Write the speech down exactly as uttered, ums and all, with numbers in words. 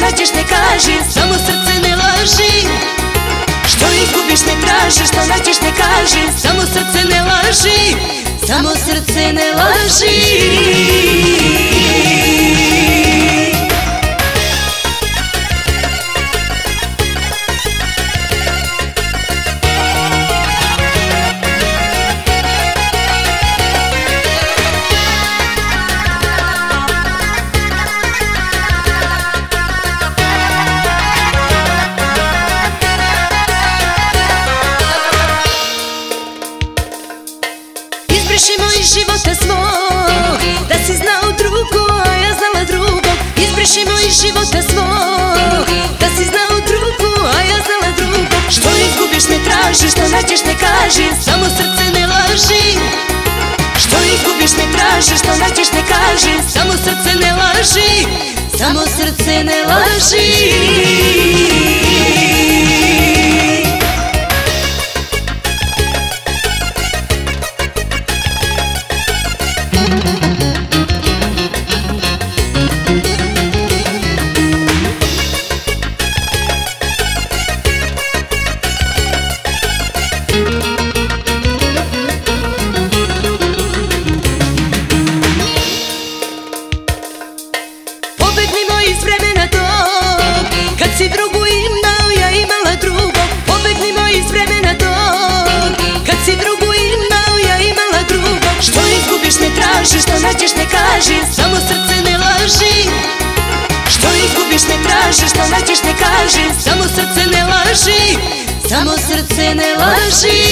nađeš ne kaži, samo srce ne laži. Što izgubiš ne traži, što nađeš ne kaži, samo srce ne laži, samo srce ne laži. Izbriši moj života svog, da si znao drugo, a ja znala drugo. Izbriši moj života svog, da si znao drugo, a ja znala drugo. Što izgubiš ne traži, što nađeš ne kaži, samo srce ne laži. Što izgubiš ne traži, što nađeš ne kaži, samo srce ne laži, samo srce ne laži. Pobegnimo iz vremena tog, kad si drugu imao, ja imala drugo. Pobegnimo iz vremena tog, kad si drugu imao, ja imala drugo. Što izgubiš ne traži, što nađeš ne kaži, samo srce ne laži. Što izgubiš ne traži, što nađeš ne kaži, samo srce ne laži, samo srce ne laži.